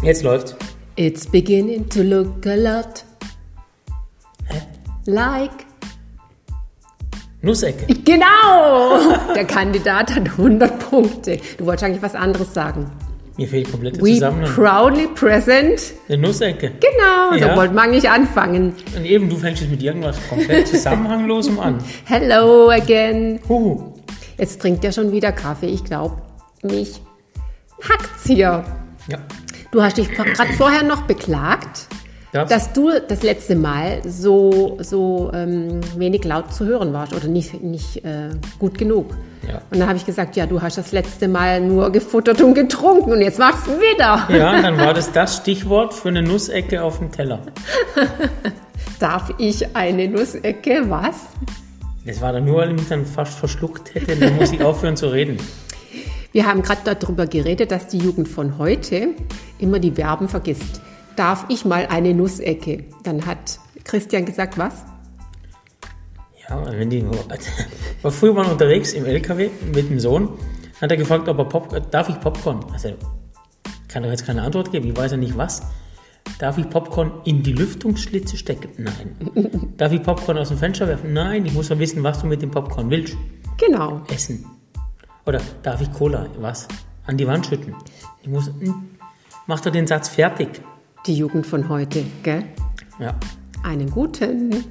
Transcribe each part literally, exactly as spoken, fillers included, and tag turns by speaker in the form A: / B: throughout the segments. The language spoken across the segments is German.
A: Jetzt läuft's.
B: It's beginning to look a lot
A: Hä?
B: like...
A: Nussecke.
B: Genau! Der Kandidat hat hundert Punkte. Du wolltest eigentlich was anderes sagen.
A: Mir fehlt komplett der
B: We
A: Zusammenhang.
B: proudly present.
A: Eine Nussecke.
B: Genau,
A: Ja.
B: so wollten wir eigentlich anfangen.
A: Und eben, du fängst jetzt mit irgendwas komplett zusammenhanglosem an.
B: Hello again.
A: Huhu.
B: Jetzt trinkt er schon wieder Kaffee. Ich glaube, mich hackt's hier.
A: Ja.
B: Du hast dich gerade vorher noch beklagt,
A: Das-
B: dass du das letzte Mal so, so ähm, wenig laut zu hören warst oder nicht, nicht äh, gut genug.
A: Ja.
B: Und dann habe ich gesagt, ja, du hast das letzte Mal nur gefuttert und getrunken und jetzt machst du wieder.
A: Ja, und dann war das das Stichwort für eine Nussecke auf dem Teller.
B: Darf ich eine Nussecke? Was?
A: Das war dann nur, weil ich mich dann fast verschluckt hätte, dann muss ich aufhören zu reden.
B: Wir haben gerade darüber geredet, dass die Jugend von heute immer die Verben vergisst. Darf ich mal eine Nussecke? Dann hat Christian gesagt, was?
A: Ja, wenn die war früher mal unterwegs im L K W mit dem Sohn, hat er gefragt, ob er Pop, darf ich Popcorn? Also, kann doch jetzt keine Antwort geben, ich weiß ja nicht was. Darf ich Popcorn in die Lüftungsschlitze stecken? Nein. Darf ich Popcorn aus dem Fenster werfen? Nein, ich muss ja wissen, was du mit dem Popcorn willst.
B: Genau.
A: Essen. Oder darf ich Cola, was? An die Wand schütten? Ich muss, hm, mach doch den Satz fertig.
B: Die Jugend von heute, gell?
A: Ja.
B: Einen guten.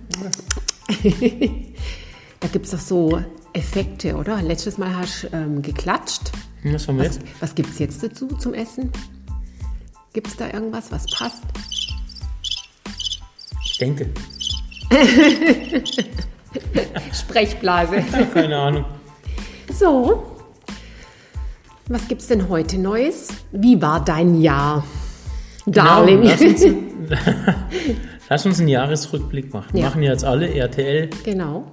B: Da gibt es doch so Effekte, oder? Letztes Mal hast du ähm, geklatscht.
A: Was haben wir
B: Was,
A: jetzt?
B: was gibt es jetzt dazu zum Essen? Gibt es da irgendwas, was passt?
A: Ich denke.
B: Sprechblase.
A: Keine Ahnung.
B: So, was gibt's denn heute Neues? Wie war dein Jahr, Darling?
A: Genau, lass, uns, lass uns einen Jahresrückblick machen.
B: Ja.
A: Machen jetzt alle R T L.
B: Genau.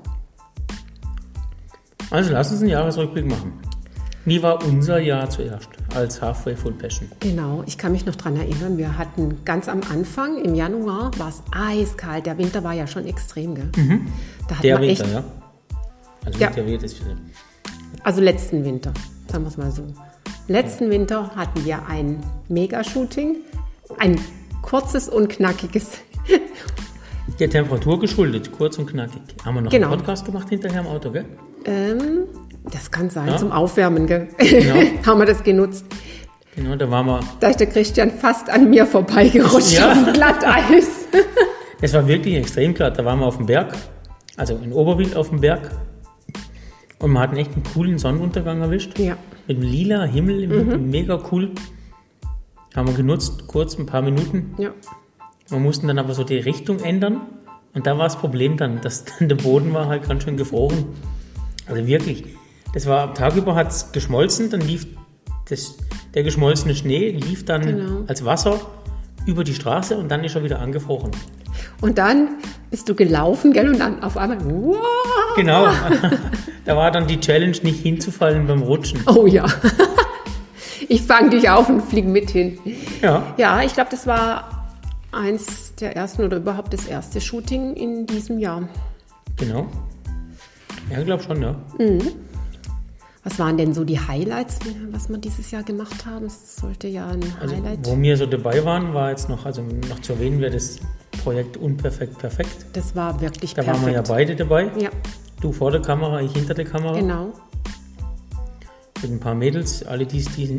A: Also lass uns einen Jahresrückblick machen. Wie war unser Jahr zuerst als Halfway Full Passion?
B: Genau, ich kann mich noch dran erinnern, wir hatten ganz am Anfang, im Januar, war es eiskalt. Der Winter war ja schon extrem, gell? Da hat
A: Der
B: man
A: Winter,
B: echt,
A: ja. Also
B: Ja.
A: der Winter ist
B: Also letzten Winter, sagen wir es mal so. Letzten Winter hatten wir ein Mega-Shooting, ein kurzes und knackiges.
A: der Temperatur geschuldet, kurz und knackig. Haben wir noch
B: Genau.
A: einen Podcast gemacht hinterher im Auto, gell?
B: Ähm, das kann sein,
A: Ja.
B: zum Aufwärmen, gell?
A: Genau.
B: Haben wir das genutzt.
A: Genau, da waren wir.
B: Da ist der Christian fast an mir vorbeigerutscht
A: Ja.
B: auf dem Glatteis.
A: Es war wirklich extrem glatt. Da waren wir auf dem Berg, also in Oberwil auf dem Berg. Und wir hatten echt einen coolen Sonnenuntergang erwischt.
B: Ja.
A: Mit einem lila Himmel, mega cool. Haben wir genutzt, kurz ein paar Minuten.
B: Ja.
A: Wir mussten dann aber so die Richtung ändern. Und da war das Problem dann, dass dann der Boden war halt ganz schön gefroren. Also wirklich, das war tagüber hat es geschmolzen, dann lief das, der geschmolzene Schnee, lief dann
B: Genau.
A: als Wasser über die Straße und dann ist er wieder angefroren.
B: Und dann bist du gelaufen, gell? Und dann auf einmal, wow.
A: Genau, da war dann die Challenge, nicht hinzufallen beim Rutschen.
B: Oh ja. Ich fange dich auf und fliege mit hin.
A: Ja,
B: Ja, ich glaube, das war eins der ersten oder überhaupt das erste Shooting in diesem Jahr.
A: genau. Ja, ich glaube schon, ja.
B: Was waren denn so die Highlights, was wir dieses Jahr gemacht haben? Es sollte ja ein
A: Also,
B: Highlight.
A: wo wir so dabei waren, war jetzt noch, also noch zu erwähnen wäre das Projekt Unperfekt Perfekt.
B: Das war wirklich
A: Da
B: perfekt.
A: waren wir ja beide dabei.
B: Ja,
A: Du vor der Kamera, ich hinter der Kamera.
B: genau.
A: Mit ein paar Mädels, alle die es die,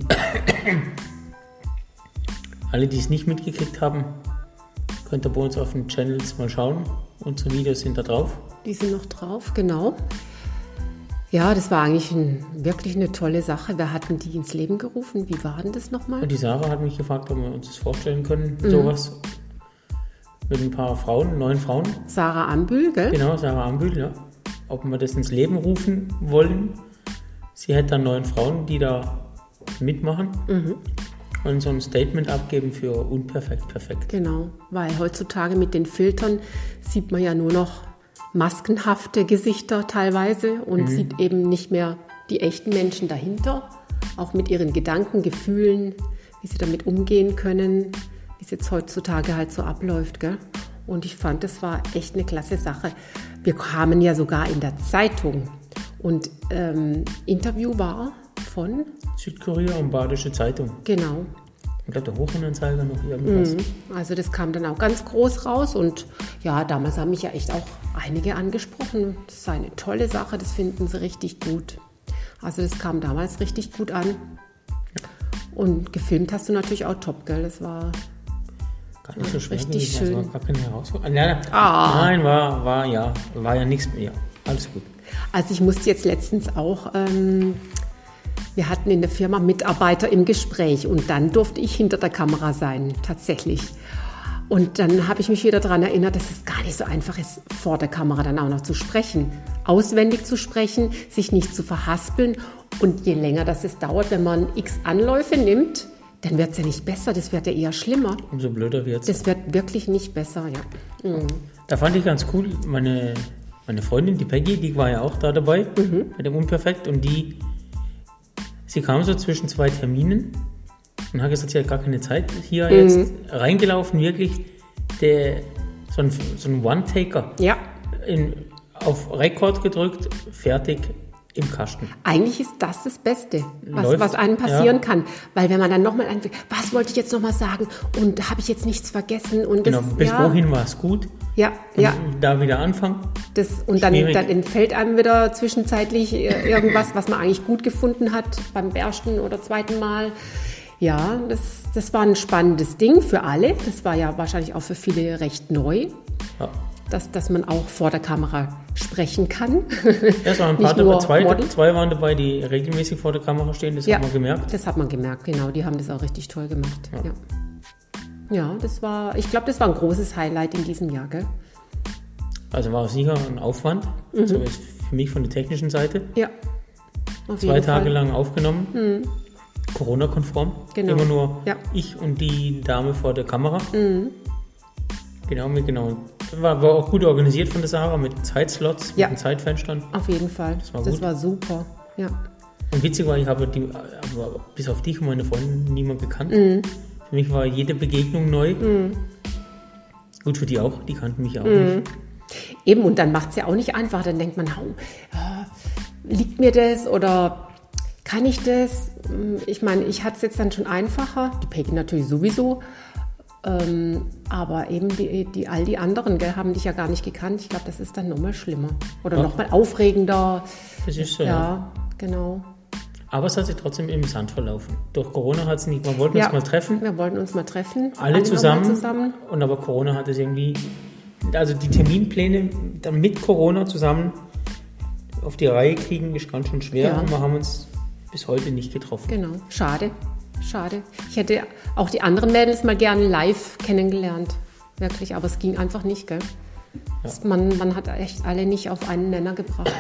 A: alle, die es nicht mitgekriegt haben, könnt ihr bei uns auf den Channels mal schauen. Unsere Videos sind da drauf.
B: Die sind noch drauf, genau. Ja, das war eigentlich ein, wirklich eine tolle Sache. Wir hatten die ins Leben gerufen. Wie war denn das nochmal?
A: Und die Sarah hat mich gefragt, ob wir uns das vorstellen können, sowas. Mit ein paar Frauen, neun Frauen.
B: Sarah Ambühl, gell?
A: Genau, Sarah Ambühl, ja. Ob wir das ins Leben rufen wollen. Sie hätte dann neun Frauen, die da mitmachen. Und so ein Statement abgeben für Unperfekt Perfekt.
B: Genau, weil heutzutage mit den Filtern sieht man ja nur noch maskenhafte Gesichter teilweise und sieht eben nicht mehr die echten Menschen dahinter, auch mit ihren Gedanken, Gefühlen, wie sie damit umgehen können, wie es jetzt heutzutage halt so abläuft, gell? Und ich fand, das war echt eine klasse Sache. Wir kamen ja sogar in der Zeitung und ähm, Interview war von,
A: Südkorea und Badische Zeitung.
B: genau,
A: Ich glaube, der Hochenanzeiger noch irgendwas.
B: Also das kam dann auch ganz groß raus und ja, damals haben mich ja echt auch einige angesprochen. Das sei eine tolle Sache, das finden sie richtig gut. Also das kam damals richtig gut an. Und gefilmt hast du natürlich auch top, gell? Das war
A: gar nicht so schwer
B: richtig
A: gewesen.
B: schön.
A: Das war gar keine Herausforderung. Nein,
B: Ah.
A: nein, war, war ja, war ja nichts mehr. Alles gut.
B: Also ich musste jetzt letztens auch, ähm, wir hatten in der Firma Mitarbeiter im Gespräch und dann durfte ich hinter der Kamera sein, tatsächlich. Und dann habe ich mich wieder daran erinnert, dass es gar nicht so einfach ist, vor der Kamera dann auch noch zu sprechen. Auswendig zu sprechen, sich nicht zu verhaspeln. Und je länger das es dauert, wenn man x Anläufe nimmt, dann wird es ja nicht besser, das wird ja eher schlimmer.
A: Umso blöder wird es.
B: Das wird wirklich nicht besser, ja. Mhm.
A: Da fand ich ganz cool, meine, meine Freundin, die Peggy, die war ja auch da dabei,
B: Mhm.
A: bei dem Unperfekt. Und die, sie kam so zwischen zwei Terminen und hat gesagt, sie hat gar keine Zeit hier
B: Mhm.
A: jetzt reingelaufen, wirklich der, so ein, so ein One-Taker
B: Ja,
A: in, auf Rekord gedrückt, fertig im Kasten.
B: eigentlich ist das das Beste, was,
A: Läuft,
B: was einem passieren
A: ja.
B: kann. Weil wenn man dann nochmal anfängt, was wollte ich jetzt nochmal sagen und habe ich jetzt nichts vergessen? Und das,
A: Genau, bis
B: ja,
A: wohin war es gut?
B: Ja,
A: Und
B: ja.
A: da wieder anfangen.
B: Das, und dann,
A: Schwierig.
B: dann entfällt einem wieder zwischenzeitlich äh, irgendwas, was man eigentlich gut gefunden hat beim ersten oder zweiten Mal. Ja, das, das war ein spannendes Ding für alle. Das war ja wahrscheinlich auch für viele recht neu,
A: Ja.
B: dass, dass man auch vor der Kamera sprechen kann.
A: Es waren ein
B: Nicht
A: paar dabei,
B: nur
A: zwei,
B: Model.
A: zwei waren dabei, die regelmäßig vor der Kamera stehen, das
B: Ja,
A: hat man gemerkt.
B: das hat man gemerkt, genau. Die haben das auch richtig toll gemacht.
A: Ja.
B: Ja, ja das war, ich glaube, das war ein großes Highlight in diesem Jahr, gell?
A: Also war es sicher ein Aufwand,
B: Mhm.
A: so ist für mich von der technischen Seite.
B: Ja. Auf
A: Zwei
B: jeden
A: Tage
B: Fall.
A: lang aufgenommen, Corona-konform.
B: Genau.
A: Immer nur
B: Ja.
A: ich und die Dame vor der Kamera.
B: Mhm.
A: Genau, mit genau. War, war auch gut organisiert von der Sarah mit Zeitslots,
B: Ja.
A: mit den Zeitfenstern.
B: Auf jeden Fall.
A: Das war
B: das
A: gut.
B: war super. Ja.
A: Und witzig war, ich habe die, aber bis auf dich und meine Freundin niemand gekannt.
B: Mhm.
A: Für mich war jede Begegnung neu. Gut für die auch, die kannten mich auch
B: Mhm.
A: nicht.
B: Eben, und dann macht es ja auch nicht einfach. Dann denkt man, oh, äh, liegt mir das oder kann ich das? Ich meine, ich hatte es jetzt dann schon einfacher. Die Peggy natürlich sowieso. Ähm, aber eben die, die, all die anderen, gell, haben dich ja gar nicht gekannt. Ich glaube, das ist dann nochmal schlimmer. Oder
A: Ja.
B: nochmal aufregender.
A: Das ist so. Ja.
B: Ja, genau.
A: Aber es hat sich trotzdem im Sand verlaufen. Durch Corona hat es nicht, wir wollten
B: Ja,
A: uns mal treffen,
B: Wir wollten uns mal treffen.
A: alle
B: nochmal
A: zusammen,
B: zusammen.
A: Und aber Corona hat es irgendwie, also die Terminpläne dann mit Corona zusammen auf die Reihe kriegen, ist ganz schön schwer.
B: Ja.
A: Und wir haben uns bis heute nicht getroffen.
B: Genau, schade, schade. Ich hätte auch die anderen Mädels mal gerne live kennengelernt, wirklich, aber es ging einfach nicht, gell? Das- Man, man hat echt alle nicht auf einen Nenner gebracht.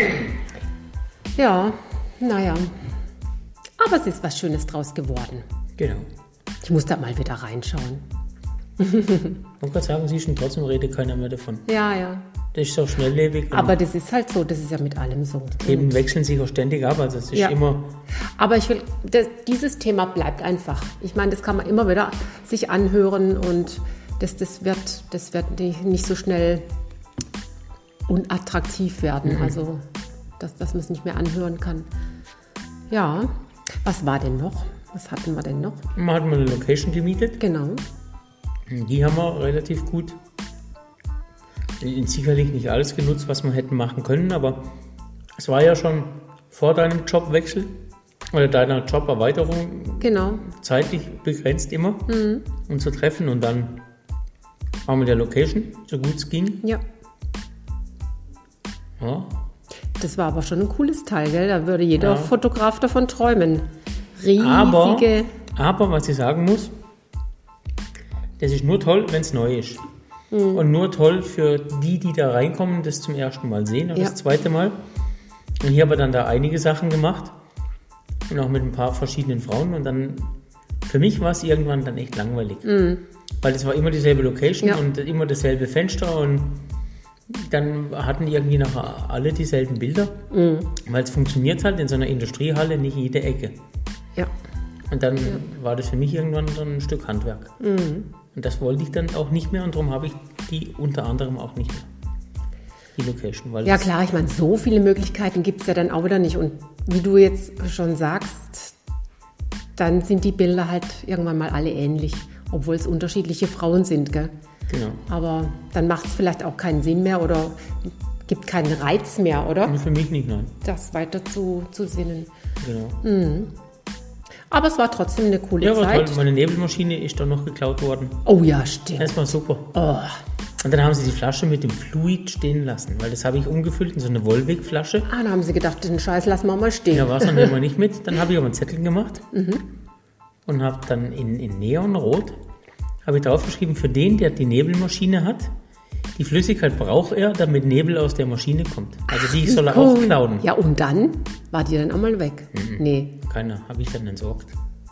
B: Ja, naja. Aber es ist was Schönes draus geworden.
A: Genau.
B: Ich muss da mal wieder reinschauen.
A: Ich wollte gerade sagen, sie schon trotzdem redet keiner mehr davon.
B: Ja, ja.
A: Das ist so schnelllebig. und
B: Aber das ist halt so, das ist ja mit allem so.
A: Themen wechseln sich auch ständig ab. Also es ist
B: Ja.
A: immer,
B: Aber ich will, das, dieses Thema bleibt einfach. Ich meine, das kann man immer wieder sich anhören und das, das, wird, das wird nicht nicht so schnell unattraktiv werden. Also, dass, dass man es nicht mehr anhören kann. Ja, was war denn noch? Was hatten wir denn noch?
A: man hat mal eine Location gemietet.
B: Genau.
A: Die haben wir relativ gut, sicherlich nicht alles genutzt, was wir hätten machen können, aber es war ja schon vor deinem Jobwechsel oder deiner Joberweiterung
B: Genau.
A: zeitlich begrenzt immer, uns zu treffen, und dann waren wir in der Location, so gut es ging.
B: Ja.
A: Ja,
B: Das war aber schon ein cooles Teil, gell? Da würde jeder
A: Ja.
B: Fotograf davon träumen. Riesige.
A: aber, aber was ich sagen muss, das ist nur toll, wenn es neu ist. Und nur toll für die, die da reinkommen, das zum ersten Mal sehen oder
B: Ja.
A: das zweite Mal. Und hier haben wir dann da einige Sachen gemacht und auch mit ein paar verschiedenen Frauen, und dann, für mich war es irgendwann dann echt langweilig. Weil es war immer dieselbe Location
B: Ja.
A: und immer dasselbe Fenster, und dann hatten irgendwie nachher alle dieselben Bilder, weil es funktioniert halt in so einer Industriehalle nicht jede Ecke.
B: Ja.
A: Und dann war das für mich irgendwann so ein Stück Handwerk. Und das wollte ich dann auch nicht mehr, und darum habe ich die unter anderem auch nicht mehr. Die Location. Weil
B: Ja
A: das-
B: klar, ich meine, so viele Möglichkeiten gibt es ja dann auch wieder nicht. Und wie du jetzt schon sagst, dann sind die Bilder halt irgendwann mal alle ähnlich, obwohl es unterschiedliche Frauen sind, gell?
A: Genau.
B: Aber dann macht es vielleicht auch keinen Sinn mehr oder gibt keinen Reiz mehr, oder?
A: Für mich nicht, nein.
B: Das weiter zu, zu sinnen.
A: Genau.
B: Mhm. Aber es war trotzdem eine coole
A: ja,
B: Zeit.
A: Toll. Meine Nebelmaschine ist dann noch geklaut worden.
B: Oh ja, stimmt.
A: Das war super.
B: Oh.
A: Und dann haben sie die Flasche mit dem Fluid stehen lassen, weil das habe ich umgefüllt in so eine Volvic-Flasche.
B: Ah, dann haben sie gedacht, den Scheiß lassen wir mal stehen.
A: Ja, war es dann immer nicht mit. Dann habe ich aber einen Zettel gemacht
B: mhm.
A: und habe dann in, in Neonrot habe ich draufgeschrieben, für den, der die Nebelmaschine hat, die Flüssigkeit braucht er, damit Nebel aus der Maschine kommt. Also die
B: Ach,
A: soll er
B: cool.
A: auch klauen.
B: Ja, und dann war die dann auch mal weg?
A: Mhm.
B: Nee.
A: Keiner, habe ich dann entsorgt.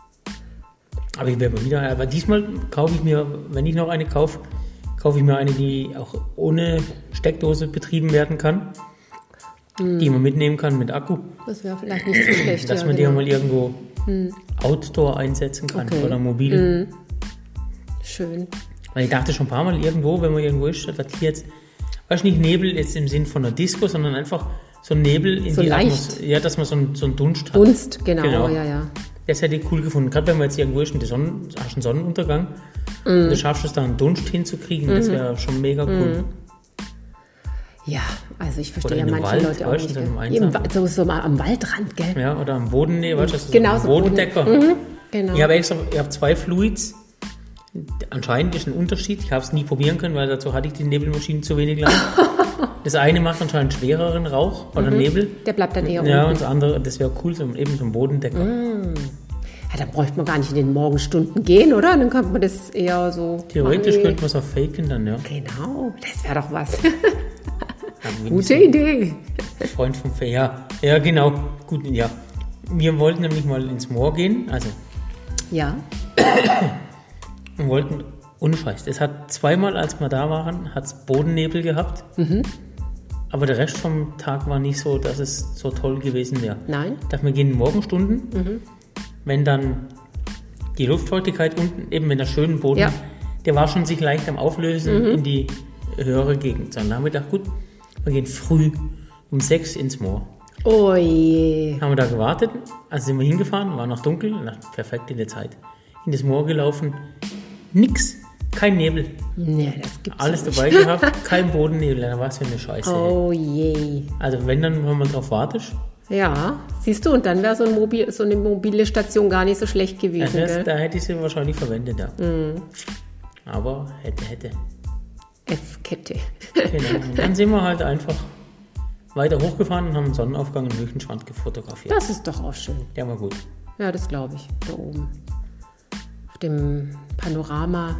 A: Aber ich werde mal wieder, aber diesmal kaufe ich mir, wenn ich noch eine kaufe, kaufe ich mir eine, die auch ohne Steckdose betrieben werden kann, hm. die man mitnehmen kann mit Akku.
B: Das wäre vielleicht nicht so schlecht.
A: Dass
B: ja,
A: man
B: genau.
A: die auch mal irgendwo
B: hm.
A: Outdoor einsetzen kann
B: okay.
A: oder mobil.
B: Hm. Schön.
A: Weil ich dachte schon ein paar Mal irgendwo, wenn man irgendwo ist, dass hier jetzt, weißt du, nicht Nebel jetzt im Sinn von einer Disco, sondern einfach so ein Nebel in
B: so
A: die
B: leicht.
A: Atmosphäre. Ja, dass man so einen, so einen Dunst hat.
B: Dunst, genau,
A: genau.
B: ja, ja.
A: Das hätte ich cool gefunden. Gerade wenn man jetzt irgendwo ist und du Sonnen, hast einen Sonnenuntergang mm. und du schaffst es da einen Dunst hinzukriegen, mm. das wäre schon mega cool.
B: Mm. Ja, also ich verstehe ja
A: oder
B: manche
A: Wald,
B: Leute auch
A: weißt,
B: nicht.
A: So,
B: Im, so, so mal am Waldrand, gell?
A: Ja, oder am Boden, nee, weißt du, das ist
B: genau,
A: so
B: so
A: ein Bodendecker.
B: Boden. Mhm, genau.
A: Ich habe extra, ich habe zwei Fluids. Anscheinend ist ein Unterschied. Ich habe es nie probieren können, weil dazu hatte ich die Nebelmaschine zu wenig lang. Das eine macht anscheinend schwereren Rauch oder
B: mhm.
A: Nebel.
B: Der bleibt dann eher
A: Ja,
B: unten.
A: und das andere, das wäre cool, so, eben so ein Bodendecker.
B: Mm. Ja, da bräuchte man gar nicht in den Morgenstunden gehen, oder? Dann könnte man das eher so...
A: Theoretisch
B: machen.
A: könnte man es auch faken dann, ja.
B: Genau, das wäre doch was.
A: Ja,
B: Gute Idee.
A: Freund vom Fe, ja. Ja, genau. Gut, ja. Wir wollten nämlich mal ins Moor gehen, also...
B: Ja.
A: Und wollten, ohne Scheiß, es hat zweimal, als wir da waren, hat es Bodennebel gehabt.
B: Mhm.
A: Aber der Rest vom Tag war nicht so, dass es so toll gewesen wäre.
B: Nein.
A: Ich dachte, wir gehen in Morgenstunden,
B: Mhm.
A: wenn dann die Luftfeuchtigkeit unten, eben wenn der schöne Boden,
B: Ja.
A: der war schon sich leicht am Auflösen
B: Mhm.
A: in die höhere Gegend. Dann haben wir gedacht, gut, wir gehen früh um sechs ins Moor.
B: Oh je.
A: Haben wir da gewartet, also sind wir hingefahren, war noch dunkel, na, perfekt in der Zeit. In das Moor gelaufen, nix, kein Nebel.
B: Nee, das gibt's
A: Alles
B: nicht.
A: dabei gehabt, kein Bodennebel, da war es für eine Scheiße.
B: Oh je.
A: Also wenn dann, wenn man drauf wartet,
B: Ja, siehst du, und dann wäre so, ein Mobil, so eine mobile Station gar nicht so schlecht gewesen.
A: das,
B: Gell?
A: da hätte ich sie wahrscheinlich verwendet, ja.
B: Mhm.
A: Aber hätte, hätte.
B: F-Kette.
A: Genau. Und dann sind wir halt einfach weiter hochgefahren und haben einen Sonnenaufgang in Höchenschwand gefotografiert.
B: Das ist doch auch schön.
A: Der war gut.
B: Ja, das glaube ich, da oben. Auf dem Panorama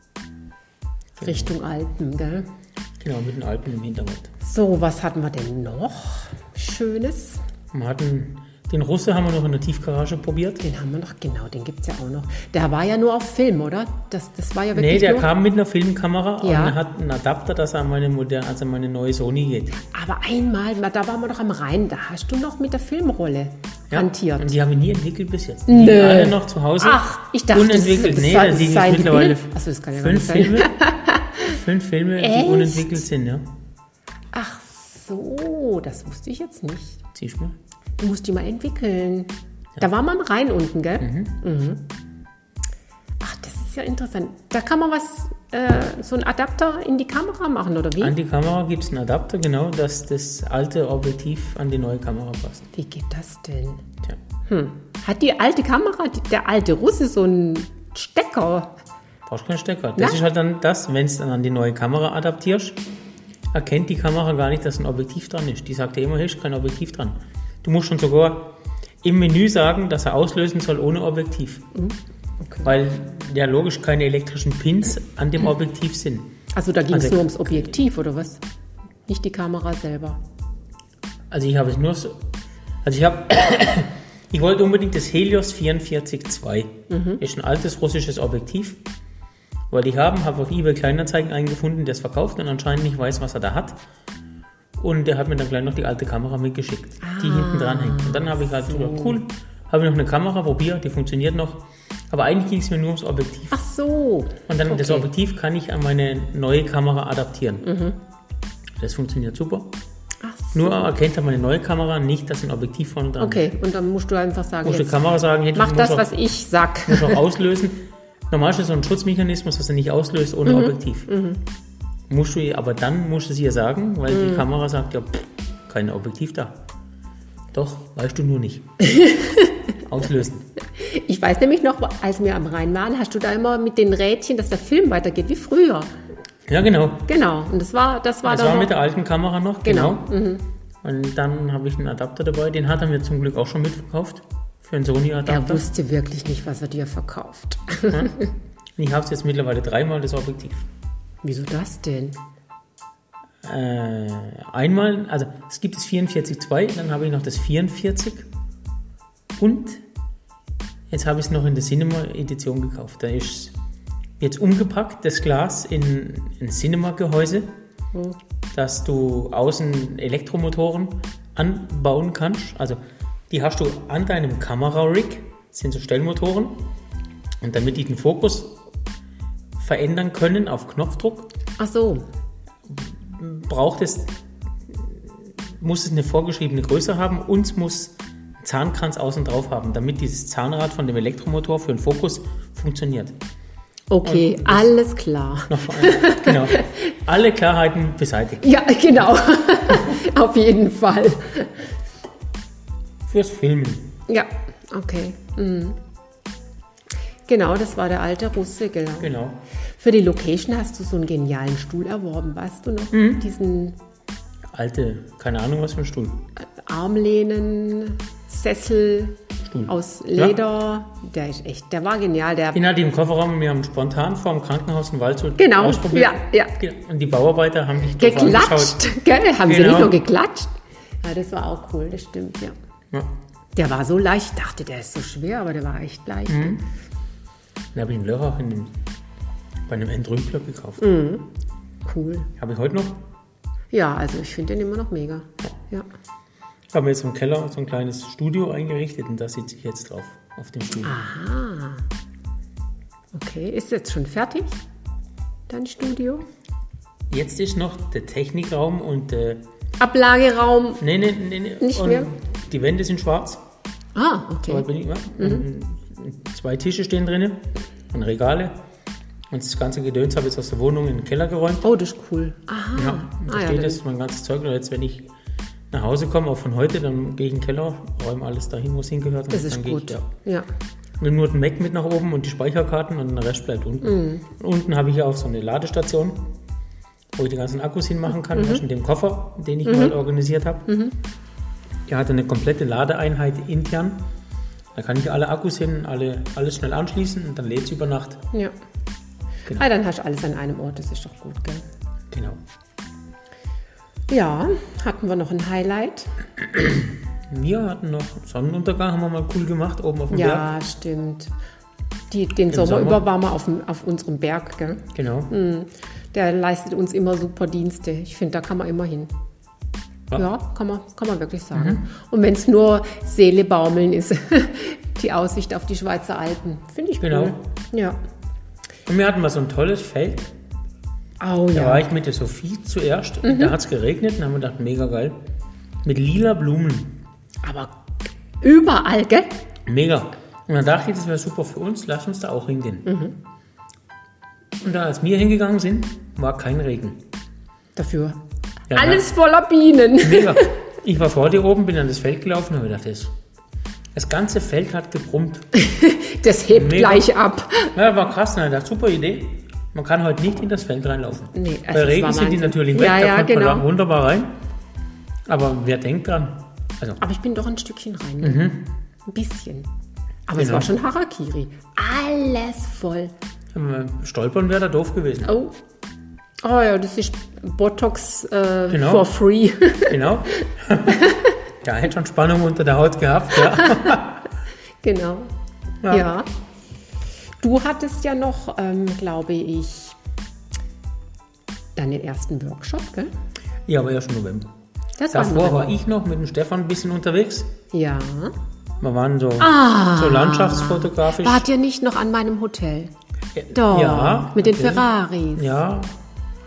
B: Richtung Alpen, gell?
A: Genau, mit den Alpen im Hintergrund.
B: So, was hatten wir denn noch Schönes?
A: Wir hatten den Russe haben wir noch in der Tiefgarage probiert.
B: Den haben wir noch, genau, den gibt es ja auch noch. Der war ja nur auf Film, oder? Das, das war ja wirklich
A: Nee, der
B: nur...
A: kam mit einer Filmkamera
B: Ja.
A: und er hat einen Adapter, dass er an meine, moderne, also an meine neue Sony geht.
B: Aber einmal, da waren wir doch am Rhein, da hast du noch mit der Filmrolle
A: Ja,
B: hantiert.
A: und die haben wir nie entwickelt bis jetzt. Die
B: Nö.
A: liegen alle noch zu Hause.
B: Ach, ich dachte,
A: unentwickelt.
B: das,
A: Nee,
B: das
A: da liegen jetzt
B: seien die
A: mittlerweile
B: Bild- Achso, das kann ja gar
A: fünf
B: nicht sein.
A: Filme, fünf Filme, die
B: Echt?
A: unentwickelt sind. Ja.
B: Ach so, das wusste ich jetzt nicht.
A: Siehst du mal?
B: Du musst die mal entwickeln. Da war man rein unten, gell?
A: Mhm.
B: Mhm. Ach, das ist ja interessant. Da kann man was, äh, so einen Adapter in die Kamera machen, oder wie?
A: An die Kamera gibt es einen Adapter, genau, dass das alte Objektiv an die neue Kamera passt.
B: Wie geht das denn?
A: Tja.
B: Hm. Hat die alte Kamera, die, der alte Russe, so einen Stecker?
A: Brauchst keinen Stecker. Das
B: Na?
A: ist halt dann das, wenn es dann an die neue Kamera adaptierst, erkennt die Kamera gar nicht, dass ein Objektiv dran ist. Die sagt ja immer, hier ist kein Objektiv dran. Du musst schon sogar im Menü sagen, dass er auslösen soll ohne Objektiv.
B: Okay.
A: Weil ja logisch keine elektrischen Pins an dem Objektiv sind.
B: Also da ging es
A: Also-
B: nur ums Objektiv, oder was? Nicht die Kamera selber.
A: Also ich habe es nur so, also ich habe, ich wollte unbedingt das Helios vierundvierzig zwei.
B: Mhm.
A: Ist ein altes russisches Objektiv. Wollte ich haben, habe auf eBay Kleinanzeigen eingefunden, der es verkauft und anscheinend nicht weiß, was er da hat. Und der hat mir dann gleich noch die alte Kamera mitgeschickt, die
B: Ah,
A: hinten dran hängt. Und dann habe ich halt so. gedacht, cool, habe ich noch eine Kamera, probiert, die funktioniert noch. Aber eigentlich ging es mir nur ums Objektiv.
B: Ach so.
A: Und dann das
B: okay.
A: Objektiv kann ich an meine neue Kamera adaptieren. Das funktioniert super.
B: Ach
A: Nur erkennt er meine neue Kamera nicht, dass ein Objektiv vorne dran ist.
B: Okay, und dann musst du einfach sagen,
A: Musst die
B: jetzt
A: Kamera sagen, hätte
B: mach
A: ich
B: das,
A: muss
B: was ich sag.
A: Muss auch auslösen. Normal ist das so ein Schutzmechanismus, was er nicht auslöst ohne
B: Mhm.
A: Objektiv. Musst du, ihr- aber dann musst du es ihr sagen, weil
B: Mhm.
A: die Kamera sagt, ja, pff, kein Objektiv da. Doch, weißt du nur nicht. Auslösen.
B: Ich weiß nämlich noch, als wir am Rhein waren, hast du da immer mit den Rädchen, dass der Film weitergeht, wie früher.
A: Ja, genau.
B: Genau, und das war das war
A: Das
B: dann
A: war
B: noch,
A: mit der alten Kamera noch,
B: Genau.
A: genau. Und dann habe ich einen Adapter dabei, den hat er mir zum Glück auch schon mitverkauft. Für einen
B: Er
A: Sony-Adapter.
B: wusste wirklich nicht, was er dir verkauft.
A: Und ich habe jetzt mittlerweile dreimal das Objektiv.
B: Wieso das denn?
A: Äh, einmal, also es gibt das vierundvierzig Komma zwei, dann habe ich noch das vierundvierzig und jetzt habe ich es noch in der Cinema-Edition gekauft. Da ist jetzt umgepackt, das Glas in ein Cinema-Gehäuse,
B: Oh.
A: dass du außen Elektromotoren anbauen kannst. Also die hast du an deinem Kamera-Rig, das sind so Stellmotoren, und damit die den Fokus verändern können auf Knopfdruck,
B: Ach so,
A: braucht es, muss es eine vorgeschriebene Größe haben und es muss einen Zahnkranz außen drauf haben, damit dieses Zahnrad von dem Elektromotor für den Fokus funktioniert.
B: okay,
A: Und das-
B: alles klar.
A: Noch vor allem, genau. Alle Klarheiten beseitigt.
B: Ja, genau. Auf jeden Fall.
A: Fürs Filmen.
B: Ja, okay. Mhm. Genau, das war der alte Russe, genau.
A: Genau.
B: Für die Location hast du so einen genialen Stuhl erworben, weißt du noch?
A: Mhm.
B: Diesen
A: Alte, keine Ahnung was für ein Stuhl.
B: Armlehnen, Sessel
A: Stuhl.
B: aus Leder. Der ist echt, der war genial. Der,
A: Den hatte ich im Kofferraum und wir haben spontan vor dem Krankenhaus in Waldshut
B: Genau,
A: ausprobiert.
B: ja, ja.
A: Genau. Und die Bauarbeiter haben dich drauf angeschaut.
B: geklatscht, gell? Haben sie
A: Genau.
B: nicht nur geklatscht? Ja, das war auch cool, das stimmt, ja.
A: Ja.
B: Der war so leicht, ich dachte, der ist so schwer, aber der war echt leicht.
A: Mhm. Dann habe ich einen Lörrach in dem, bei einem Entrümpler gekauft.
B: Mhm. Cool.
A: Habe ich heute noch.
B: Ja, also ich finde den immer noch mega. Ja.
A: Ich habe mir jetzt im Keller so ein kleines Studio eingerichtet und da sitze ich jetzt drauf, auf dem Studio.
B: Aha. Okay, ist jetzt schon fertig, dein Studio?
A: Jetzt ist noch der Technikraum und äh,
B: Ablageraum.
A: nee, nee, nee, nee.
B: Nicht
A: und
B: mehr?
A: Die Wände sind schwarz.
B: Ah,
A: So
B: okay.
A: weit bin ich, ja. Und zwei Tische stehen drin und Regale. Und das ganze Gedöns habe ich jetzt aus der Wohnung in den Keller geräumt.
B: Oh, das ist cool. Aha.
A: Ja, und da
B: ah, ja,
A: steht
B: dann-
A: jetzt mein ganzes Zeug. Und jetzt, wenn ich nach Hause komme, auch von heute, dann gehe ich in den Keller, räume alles dahin, wo es hingehört. Und
B: Das ist
A: dann gehe
B: gut.
A: Ich, ja.
B: Ja.
A: Nimm nur den Mac mit nach oben und die Speicherkarten und der Rest bleibt unten.
B: Mhm.
A: Und unten habe ich ja auch so eine Ladestation, wo ich die ganzen Akkus hinmachen kann. Das ist in dem Koffer, den ich mal organisiert habe. Der hat eine komplette Ladeeinheit intern. Da kann ich alle Akkus hin, alle, alles schnell anschließen und dann lädt es über Nacht.
B: Ja.
A: Genau.
B: Ah, dann hast du alles an einem Ort, das ist doch gut, gell?
A: Genau.
B: Ja, hatten wir noch ein Highlight?
A: Wir hatten noch Sonnenuntergang, haben wir mal cool gemacht, oben auf dem Berg.
B: Ja, stimmt. Die, den Sommer,
A: Sommer.
B: über waren wir auf, dem, auf unserem Berg, gell?
A: Genau.
B: Der leistet uns immer super Dienste. Ich finde, da kann man immer hin.
A: Ja.
B: Ja, kann, man, kann man wirklich sagen. Und wenn es nur Seele baumeln ist, die Aussicht auf die Schweizer Alpen. Finde ich
A: Genau.
B: cool. Ja.
A: Und wir hatten mal so ein tolles Feld.
B: Oh
A: Da
B: ja.
A: war ich mit der Sophie zuerst. Da hat es geregnet und haben wir gedacht, mega geil. Mit lila Blumen.
B: Aber überall, gell?
A: Mega. Und dann dachte ich, das wäre super für uns, lass uns da auch hingehen. Und da, als wir hingegangen sind, war kein Regen.
B: Dafür.
A: Ja,
B: Alles voller Bienen.
A: Mega. Ich war vor dir oben, bin an das Feld gelaufen und habe gedacht, das, das ganze Feld hat gebrummt.
B: Das hebt
A: Mega.
B: gleich ab.
A: Ja, war krass. Ne? Ich dachte, super Idee. Man kann heute nicht in das Feld reinlaufen.
B: Nee, also
A: Bei
B: es
A: Regen
B: war
A: sind die
B: Wahnsinn.
A: natürlich weg,
B: Ja,
A: da
B: ja,
A: kommt
B: genau.
A: man da wunderbar rein. Aber wer denkt dran? Also,
B: Aber ich bin doch ein Stückchen rein. Ne? Ein bisschen. Aber es
A: Genau.
B: war schon Harakiri. Alles voll.
A: stolpern wäre da doof gewesen.
B: Oh. Oh ja, das ist Botox äh,
A: Genau.
B: for free.
A: Genau. Der hat schon Spannung unter der Haut gehabt. Ja.
B: Genau.
A: Ja.
B: Ja. Du hattest ja noch, ähm, glaube ich, deinen ersten Workshop, gell?
A: Ja, aber erst im November.
B: Das
A: Davor
B: November.
A: war ich noch mit dem Stefan ein bisschen unterwegs.
B: Ja.
A: Wir waren so,
B: Ah.
A: so landschaftsfotografisch.
B: Wart ihr nicht noch an meinem Hotel? Doch.
A: Ja.
B: Mit den
A: okay.
B: Ferraris.
A: Ja.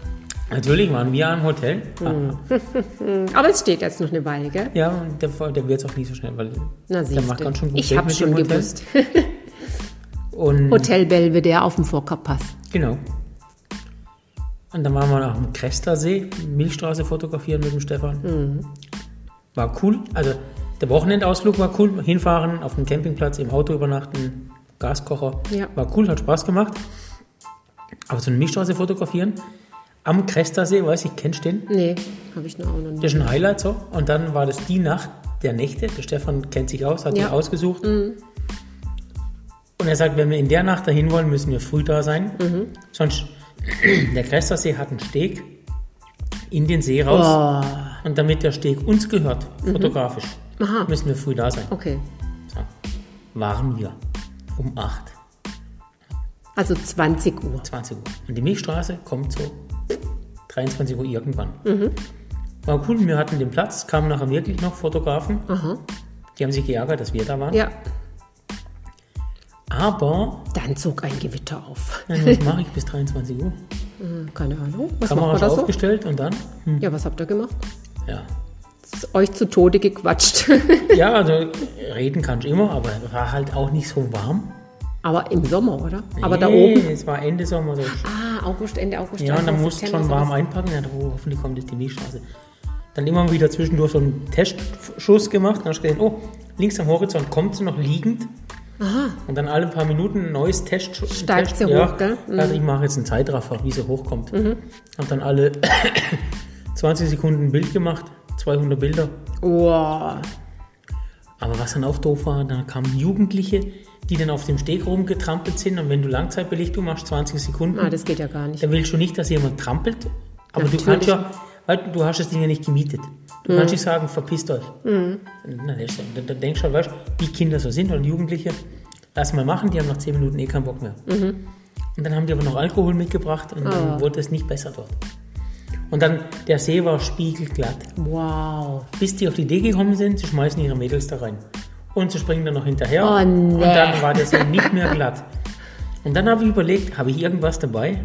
A: Natürlich waren wir am Hotel.
B: Mhm. Aber es steht jetzt noch eine Weile, gell?
A: Ja, und der, der wird es auch nicht so schnell, weil
B: Na,
A: der macht ganz schön gut
B: ich
A: Geld
B: habe
A: mit
B: schon
A: dem Hotel.
B: gewusst.
A: Und
B: Hotel Belvedere auf dem Vorkarpass.
A: genau. Und dann waren wir noch am Krestersee, Milchstraße fotografieren mit dem Stefan.
B: Mhm.
A: War cool. Also der Wochenendausflug war cool. Hinfahren, auf dem Campingplatz, im Auto übernachten, Gaskocher.
B: Ja.
A: War cool, hat Spaß gemacht. Aber so eine Milchstraße fotografieren am Krestersee, weiß ich, kennst du den?
B: Nee, habe ich noch auch noch nicht.
A: Das ist ein Highlight so. Und dann war das die Nacht der Nächte. Der Stefan kennt sich aus, hat
B: Ja.
A: die ausgesucht.
B: Mhm.
A: Und er sagt, wenn wir in der Nacht dahin wollen, müssen wir früh da sein.
B: Mhm.
A: Sonst, der Krestersee hat einen Steg in den See raus.
B: Oh.
A: Und damit der Steg uns gehört, fotografisch,
B: Aha.
A: müssen wir früh da sein.
B: Okay.
A: So. Waren wir um acht,
B: Also zwanzig Uhr.
A: zwanzig Uhr. Und die Milchstraße kommt so dreiundzwanzig Uhr irgendwann.
B: Mhm.
A: War cool, wir hatten den Platz, kamen nachher wirklich noch Fotografen.
B: Aha.
A: Die haben sich geärgert, dass wir da waren.
B: Ja.
A: Aber,
B: Dann zog ein Gewitter auf.
A: ja, was mache ich bis dreiundzwanzig Uhr?
B: Hm, Keine Ahnung. Was
A: Kamera
B: macht
A: ist
B: man da so?
A: aufgestellt und dann, hm,
B: Ja, was habt ihr gemacht?
A: ja.
B: Ist euch zu Tode gequatscht.
A: Ja, also reden kannst du immer, aber es war halt auch nicht so warm.
B: Aber im Sommer, oder? Aber da
A: Nee,
B: oben.
A: es war Ende Sommer. So.
B: Ah, August, Ende August.
A: Ja, und dann
B: Anfang
A: musst du
B: September,
A: schon warm
B: sowas.
A: einpacken. Ja, oh, hoffentlich kommt jetzt die Milchstraße. Dann immer wieder zwischendurch so einen Testschuss gemacht. Dann hast du gesehen, oh, links am Horizont kommt sie noch liegend.
B: Aha.
A: Und dann alle paar Minuten ein neues Testschuss.
B: Steigt
A: Test,
B: sie
A: ja,
B: hoch, gell? Mhm.
A: Also ich mache jetzt einen Zeitraffer, wie sie hochkommt. Und dann alle zwanzig Sekunden ein Bild gemacht, zweihundert Bilder.
B: Wow.
A: Aber was dann auch doof war, dann kamen Jugendliche, die dann auf dem Steg rumgetrampelt sind. Und wenn du Langzeitbelichtung machst, zwanzig Sekunden,
B: Ah, das geht ja gar nicht.
A: dann willst du nicht, dass jemand trampelt. Aber
B: Natürlich.
A: du kannst ja, weil du hast das Ding ja nicht gemietet. Du kannst nicht sagen, verpisst euch.
B: Mhm.
A: Na, das, da, da denkst du halt, weißt du, wie Kinder so sind oder Jugendliche, lass mal machen, die haben nach zehn Minuten eh keinen Bock mehr.
B: Mhm.
A: Und dann haben die aber noch Alkohol mitgebracht und dann
B: Ah.
A: wurde es nicht besser dort. Und dann, der See war spiegelglatt.
B: Wow.
A: Bis die auf die Idee gekommen sind, sie schmeißen ihre Mädels da rein. Und sie springen dann noch hinterher.
B: Oh, nee.
A: Und dann war der See nicht mehr glatt. Und dann habe ich überlegt, habe ich irgendwas dabei,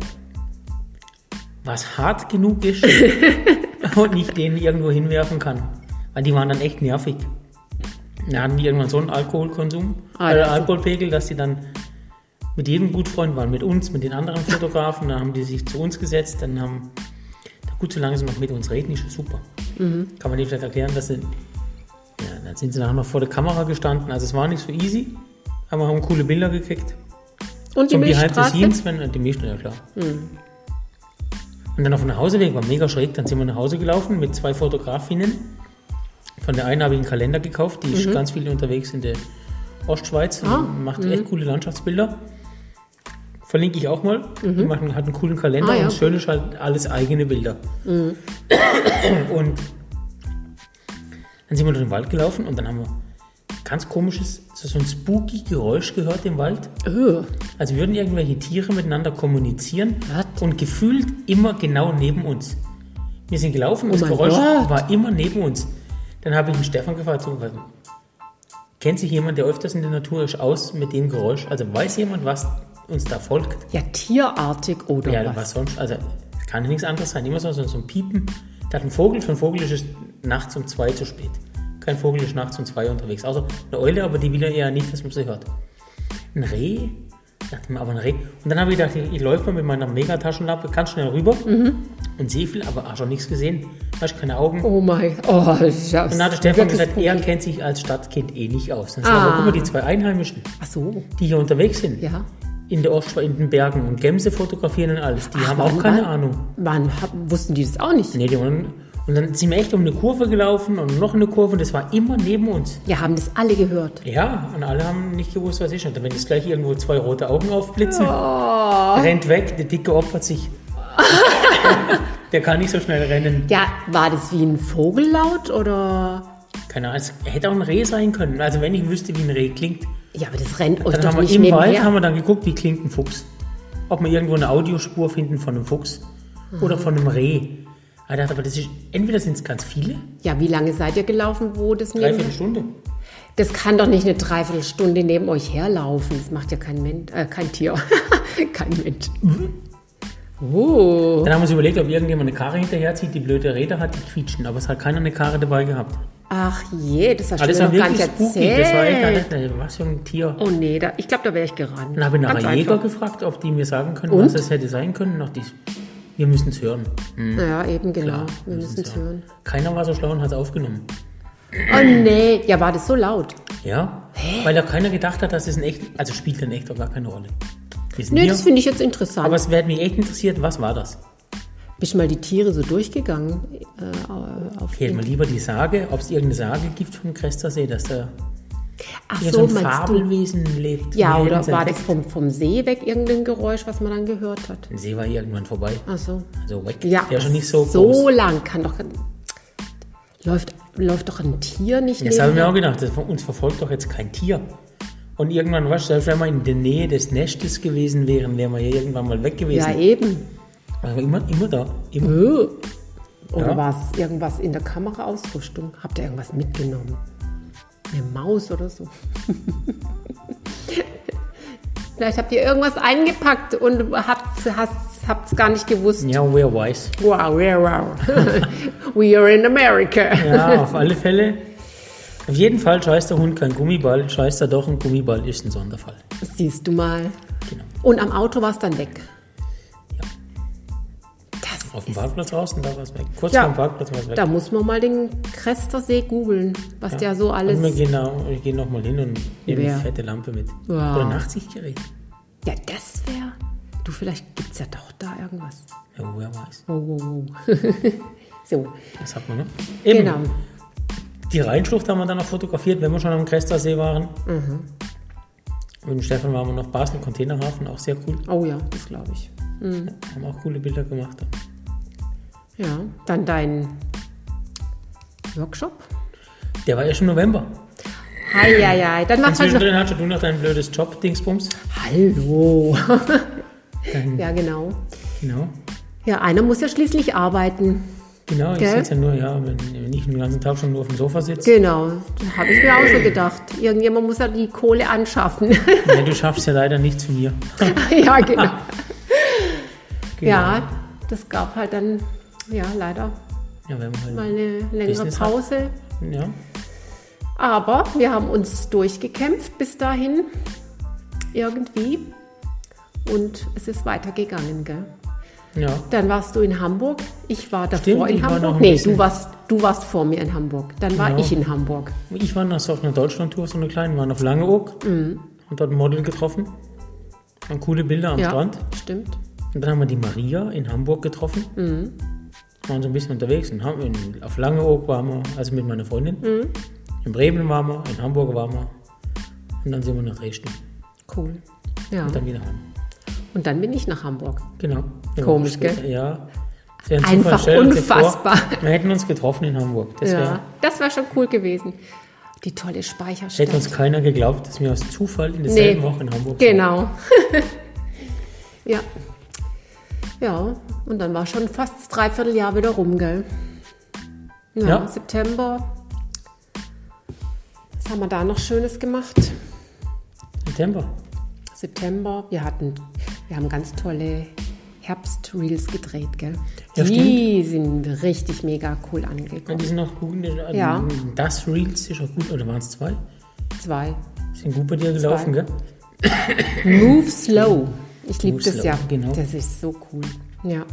A: was hart genug ist und ich den irgendwo hinwerfen kann. Weil die waren dann echt nervig. Dann hatten die irgendwann so einen Alkoholkonsum,
B: Ah,
A: äh,
B: das ist-
A: Alkoholpegel, dass die dann mit jedem gut Freund waren, mit uns, mit den anderen Fotografen. Dann haben die sich zu uns gesetzt, dann haben, gut, solange sie noch mit uns reden, ist super.
B: Mhm.
A: Kann man denen vielleicht erklären, dass sie, ja, dann sind sie nachher noch vor der Kamera gestanden. Also es war nicht so easy, aber haben coole Bilder gekriegt.
B: Und die
A: Zum Behind the
B: Milchstraße?
A: Scenes, wenn die Milchstraße, ja klar. Und dann auf dem Nachhauseweg, war mega schräg, dann sind wir nach Hause gelaufen mit zwei Fotografinnen. Von der einen habe ich einen Kalender gekauft, die ist ganz viel unterwegs in der Ostschweiz
B: Ah,
A: und macht echt coole Landschaftsbilder. Verlinke ich auch mal. Die machen, hat einen coolen Kalender
B: Ah, ja.
A: und das Schöne ist halt alles eigene Bilder. Und dann sind wir durch den Wald gelaufen und dann haben wir ganz komisches, so so ein spooky Geräusch gehört im Wald.
B: Öh.
A: Also würden irgendwelche Tiere miteinander kommunizieren
B: Was?
A: und gefühlt immer genau neben uns. Wir sind gelaufen und
B: Oh
A: das
B: mein
A: Geräusch
B: Gott.
A: war immer neben uns. Dann habe ich den Stefan gefragt, so, was, kennt sich jemand, der öfters in der Natur ist, aus mit dem Geräusch? Also weiß jemand, was uns da folgt?
B: Ja, tierartig oder
A: Ja,
B: was?
A: was sonst? Also es kann ja nichts anderes sein. Immer so, so so ein Piepen. Da hat ein Vogel, für einen Vogel ist es nachts um zwei zu spät. Kein Vogel ist nachts um zwei unterwegs. Außer eine Eule, aber die will ja eher nicht, dass man sie hört. Ein Reh? Dachte mir, aber ein Reh. Und dann habe ich gedacht, ich, ich läufe mal mit meiner Megataschenlampe ganz schnell rüber und sehe viel, aber auch schon nichts gesehen. Hast keine Augen.
B: Oh mein, oh, das ist ja
A: Und dann hat der Stefan
B: wirklich
A: gesagt, er
B: spooky.
A: kennt sich als Stadtkind eh nicht aus. Dann
B: Ah.
A: sagen wir, guck mal, die zwei Einheimischen,
B: Ach so,
A: die hier unterwegs sind,
B: ja.
A: in der Ostschweiz, in den Bergen und Gämse fotografieren und alles, die haben auch
B: wann-
A: keine
B: wann?
A: Ahnung.
B: Wann hab, wussten die das auch nicht?
A: Nee, die waren, und dann sind wir echt um eine Kurve gelaufen und noch eine Kurve und das war immer neben uns.
B: Ja, haben das alle gehört.
A: Ja, und alle haben nicht gewusst, was ist. Und wenn jetzt gleich irgendwo zwei rote Augen aufblitzen,
B: Oh.
A: rennt weg, der Dicke opfert sich. Der kann nicht so schnell rennen.
B: Ja, war das wie ein Vogellaut oder?
A: Keine Ahnung, es hätte auch ein Reh sein können. Also wenn ich wüsste, wie ein Reh klingt.
B: Ja, aber das rennt euch
A: Dann
B: doch
A: haben wir
B: nicht
A: im Wald
B: nebenher.
A: haben wir dann geguckt, wie klingt ein Fuchs. Ob wir irgendwo eine Audiospur finden von einem Fuchs oder von einem Reh. Ich dachte, aber das ist, entweder sind es ganz viele,
B: Ja, wie lange seid ihr gelaufen, wo das neben...
A: dreiviertel Stunde.
B: Das kann doch nicht eine Dreiviertelstunde neben euch herlaufen. Das macht ja kein Mensch, äh, kein Tier. Kein Mensch. Oh.
A: Dann haben wir uns überlegt, ob irgendjemand eine Karre hinterherzieht, die blöde Räder hat, die quietschen. Aber es hat keiner eine Karre dabei gehabt.
B: Ach je, das hast
A: Aber
B: du
A: das
B: mir
A: war
B: noch gar nicht
A: wirklich spooky.
B: erzählt.
A: Das war echt gar nicht, was für ein Tier.
B: Oh nee, da, ich glaube, da wäre ich gerannt.
A: Dann habe ich nach
B: Ganz
A: einem Jäger
B: einfach.
A: gefragt, ob die mir sagen können,
B: Und?
A: was das hätte sein können. Nach dies, wir müssen es hören. Hm,
B: Ja, eben genau.
A: klar,
B: Wir müssen es hören.
A: Keiner war so schlau und hat es aufgenommen.
B: Oh nee, ja, war das so laut?
A: Ja, weil da keiner gedacht hat, dass es ein echt, also spielt ein echter gar keine Rolle. Wir sind
B: Nee,
A: hier,
B: das finde ich jetzt interessant.
A: aber es wäre mich echt interessiert, was war das?
B: Bist du mal die Tiere so durchgegangen? Äh, auf
A: Ich hätte mal lieber die Sage, ob es irgendeine Sage gibt vom Crestersee, dass da
B: Ach
A: hier
B: so,
A: so ein
B: meinst du?
A: Fabelwesen lebt.
B: Ja,
A: Wir
B: oder
A: hätten's
B: war das
A: entdeckt.
B: vom, vom See weg irgendein Geräusch, was man dann gehört hat?
A: Der See war irgendwann vorbei.
B: Ach so.
A: Also weg.
B: Ja,
A: Der ist schon nicht so,
B: so
A: groß.
B: lang kann doch... Läuft, läuft doch ein Tier nicht
A: Das habe ich mir
B: nebenher?
A: auch gedacht, das, uns verfolgt doch jetzt kein Tier. Und irgendwann, weißt du, selbst wenn wir in der Nähe des Nestes gewesen wären, wären wir ja irgendwann mal weg gewesen.
B: Ja, eben.
A: Aber immer, immer da. Immer.
B: Äh. Oder
A: Ja.
B: war es irgendwas in der Kameraausrüstung? Habt ihr irgendwas mitgenommen? Eine Maus oder so? Vielleicht habt ihr irgendwas eingepackt und habt es gar nicht gewusst.
A: Ja, wer weiß.
B: Wow, wow, wow. We are in America.
A: Ja, auf alle Fälle. Auf jeden Fall scheißt der Hund kein Gummiball, scheißt er doch ein Gummiball, ist ein Sonderfall.
B: Siehst du mal.
A: Genau.
B: Und am Auto war es dann weg.
A: Ja.
B: Das
A: Auf dem
B: ist,
A: Parkplatz raus und da war es weg. Kurz
B: Ja.
A: vor dem Parkplatz war es weg.
B: da muss man mal den Crestersee googeln, was der so alles...
A: Und wir gehen, auch, wir gehen nochmal hin und nehmen
B: Wer?
A: eine fette Lampe mit.
B: Wow.
A: Oder ein Nachtsichtgerät.
B: Ja, das wäre... Du, vielleicht gibt es ja doch da irgendwas.
A: Ja, wer weiß.
B: Wow, wow, wow. So,
A: Das hat man noch. Eben.
B: genau.
A: Die Rheinschlucht haben wir dann noch fotografiert, wenn wir schon am Crestersee waren.
B: Mhm.
A: Mit dem Stefan waren wir noch Basel, Containerhafen, auch sehr cool.
B: Oh ja, das glaube ich. Mhm.
A: Haben auch coole Bilder gemacht.
B: Ja, dann dein Workshop.
A: Der war ja schon November.
B: Heieiei, dann machst du halt noch...
A: Zwischendrin hattest du noch dein blödes Job-Dingsbums.
B: Hallo.
A: Dein,
B: Ja, genau.
A: Genau.
B: Ja, einer muss ja schließlich arbeiten.
A: Genau, ich
B: Gell?
A: sitze ja nur, ja, wenn, wenn ich den ganzen Tag schon nur auf dem Sofa sitze.
B: Genau, habe ich mir auch so gedacht. Irgendjemand muss ja die Kohle anschaffen.
A: Ja, du schaffst ja leider nichts von mir.
B: Ja, genau.
A: Genau.
B: Ja, das gab halt dann, ja, leider
A: Ja, wenn wir
B: mal
A: halt,
B: eine längere
A: Business hat.
B: Pause.
A: ja.
B: Aber wir haben uns durchgekämpft bis dahin. Irgendwie. Und es ist weitergegangen, gell?
A: Ja.
B: Dann warst du in Hamburg. Ich war davor
A: Stimmt,
B: in
A: ich war noch
B: Hamburg.
A: ein
B: Nee,
A: bisschen-
B: du warst, du warst vor mir in Hamburg. Dann war
A: Genau.
B: ich in Hamburg.
A: Ich war noch so auf einer Deutschlandtour, so eine kleine, waren auf Langeoog,
B: Mhm.
A: haben dort ein Model getroffen. Haben coole Bilder am
B: Ja,
A: Strand.
B: stimmt.
A: Und dann haben wir die Maria in Hamburg getroffen.
B: Mhm.
A: Waren so ein bisschen unterwegs. Und haben in, auf Langeoog waren wir, also mit meiner Freundin.
B: Mhm.
A: In Bremen waren wir, in Hamburg waren wir. Und dann sind wir nach Dresden.
B: Cool. Ja.
A: Und dann wieder heim.
B: Und dann bin ich nach Hamburg.
A: Genau. Ja,
B: Komisch,
A: später,
B: gell?
A: Ja. Das wäre ein
B: Einfach
A: Zufall. Stell dir vor,
B: unfassbar.
A: Wir hätten uns getroffen in Hamburg. Das
B: Ja,
A: wäre,
B: das war schon cool gewesen. Die tolle Speicherstadt.
A: hätte uns keiner geglaubt, dass wir aus Zufall in derselben
B: Nee.
A: Woche in Hamburg
B: Genau. Ja. Ja, und dann war schon fast das Dreivierteljahr wieder rum, gell? Ja,
A: Ja.
B: September. Was haben wir da noch Schönes gemacht?
A: sind. September.
B: September, wir hatten, wir haben ganz tolle Herbst-Reels gedreht, gell?
A: Ja,
B: Die sind richtig mega cool
A: Ja,
B: angekommen.
A: die sind auch gut. Also
B: Ja.
A: Das Reels ist auch gut. Oder waren es zwei?
B: Zwei.
A: Sind gut bei dir gelaufen, gell?
B: Move slow. Ich liebe
A: Move
B: das
A: slow,
B: ja.
A: genau.
B: Das ist so cool. Ja.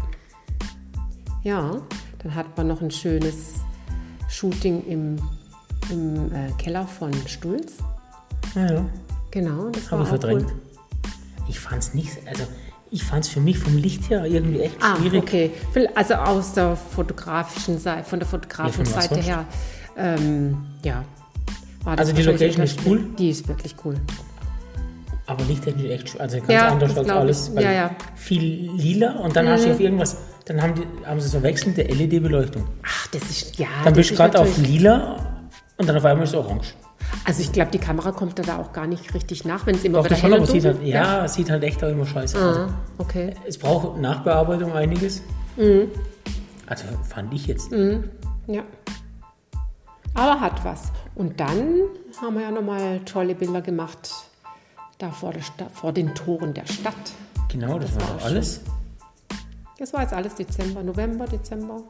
B: Ja, dann hat man noch ein schönes Shooting im, im äh, Keller von Stulz.
A: Ja, ja.
B: Genau, das
A: Habe
B: war
A: ich
B: auch
A: verdrängt.
B: cool.
A: Ich fand es nicht, also ich fand es für mich vom Licht her irgendwie echt
B: Ah,
A: schwierig.
B: okay. Also aus der fotografischen Seite, von der fotografischen
A: Ja, von was
B: Seite
A: sonst?
B: her. Ähm, ja. War das
A: Also die
B: wahrscheinlich
A: Location ist
B: unterschiedlich.
A: cool?
B: Die ist wirklich cool.
A: Aber lichttechnisch echt schwierig. Also ganz
B: Ja,
A: anders
B: das
A: als
B: glaub ich.
A: alles. weil
B: Ja, ja.
A: Viel lila und dann hast du auf irgendwas, dann haben, die, haben sie so wechselnde L E D-Beleuchtung.
B: Ach, das ist, ja.
A: Dann
B: das
A: bist du
B: ist
A: gerade auf
B: natürlich-
A: lila und dann auf einmal ist es orange.
B: Also ich glaube, die Kamera kommt da auch gar nicht richtig nach, wenn es immer
A: Doch,
B: wieder
A: das schon,
B: hell
A: aber
B: und
A: es sieht
B: dunkel
A: halt, ja, es sieht halt echt auch immer scheiße aus.
B: Ah, okay.
A: Es braucht Nachbearbeitung einiges.
B: Mhm.
A: Also fand ich jetzt.
B: Ja. Aber hat was. Und dann haben wir ja nochmal tolle Bilder gemacht, da vor, der Sta- vor den Toren der Stadt.
A: Genau, das,
B: Das
A: war
B: war
A: auch
B: auch
A: alles.
B: Das war jetzt alles Dezember, November, Dezember.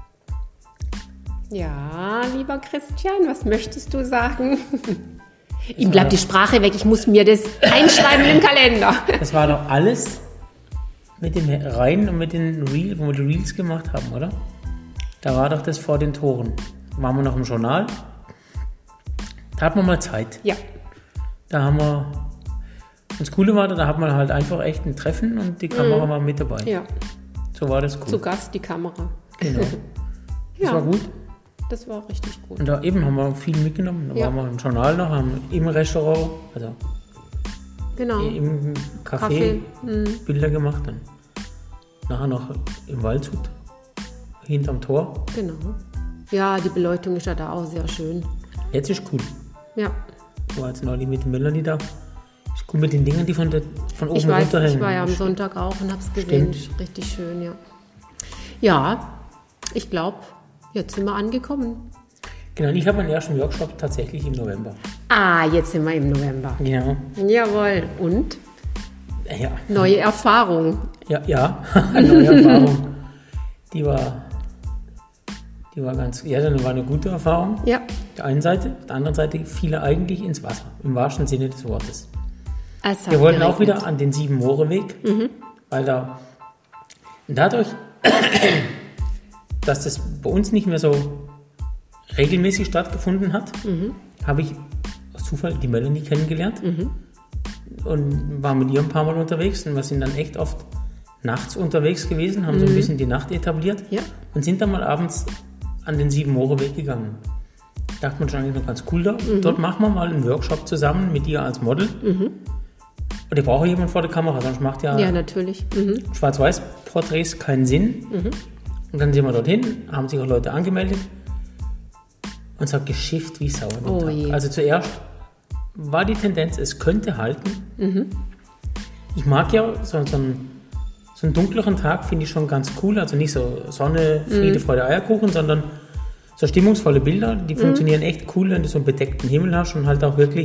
B: Ja, lieber Christian, was möchtest du sagen? Ihm bleibt die Sprache weg, ich muss mir das einschreiben im Kalender.
A: Das war doch alles mit den Reihen und mit den Reels, wo wir die Reels gemacht haben, oder? Da war doch das vor den Toren. Da waren wir noch im Journal. Da hatten wir mal Zeit.
B: Ja.
A: Da haben wir, und das Coole war, da hat man halt einfach echt ein Treffen und die Kamera mhm. war mit dabei.
B: Ja.
A: So war das cool.
B: Zu Gast die Kamera.
A: Genau. Das
B: ja.
A: war gut.
B: Das war richtig gut.
A: Und da eben haben wir viel mitgenommen. Da ja. waren wir im Journal noch, haben im Restaurant, also
B: genau.
A: im Café,
B: Kaffee.
A: Bilder gemacht. Dann nachher noch im Waldshut, hinterm Tor.
B: Genau. Ja, die Beleuchtung ist ja da auch sehr schön.
A: Jetzt ist cool.
B: Ja.
A: Ich war jetzt neulich mit Melanie da. Ist cool mit den Dingen, die von, der, von oben
B: ich weiß,
A: runterhängen.
B: Ich war ja am Sonntag auch und habe es gesehen. Stimmt. Richtig schön, ja. Ja, ich glaube, jetzt sind wir angekommen.
A: Genau, ich habe meinen ersten Workshop tatsächlich im November.
B: Ah, jetzt sind wir im November.
A: Genau.
B: Jawohl. Und?
A: Ja.
B: Neue Erfahrung.
A: Ja, ja. Neue Erfahrung. Die war, die war ganz, ja, das war eine gute Erfahrung.
B: Ja.
A: Auf der einen Seite, auf der anderen Seite fiel er eigentlich ins Wasser, im wahrsten Sinne des Wortes.
B: Es
A: Wir wollten geregnet. Auch wieder an den Sieben-Moore-Weg, mhm. weil da dadurch, dass das bei uns nicht mehr so regelmäßig stattgefunden hat, mhm. habe ich aus Zufall die Melanie kennengelernt mhm. und war mit ihr ein paar Mal unterwegs und wir sind dann echt oft nachts unterwegs gewesen, haben mhm. so ein bisschen die Nacht etabliert ja. und sind dann mal abends an den Sieben-Moore-Weg gegangen. Dachte man schon eigentlich noch ganz cool da. Mhm. Dort machen wir mal einen Workshop zusammen mit ihr als Model. Mhm. Und ich brauche jemanden vor der Kamera, sonst macht ja,
B: ja natürlich. Mhm.
A: Schwarz-Weiß-Porträts keinen Sinn. Mhm. Und dann sind wir dorthin, haben sich auch Leute angemeldet und es hat geschifft wie Sau an dem
B: oh
A: Tag.
B: Je.
A: Also zuerst war die Tendenz, es könnte halten. Mhm. Ich mag ja so, so, einen, so einen dunkleren Tag, finde ich schon ganz cool. Also nicht so Sonne, Friede, mhm. Freude, Eierkuchen, sondern so stimmungsvolle Bilder, die mhm. funktionieren echt cool, wenn du so einen bedeckten Himmel hast und halt auch wirklich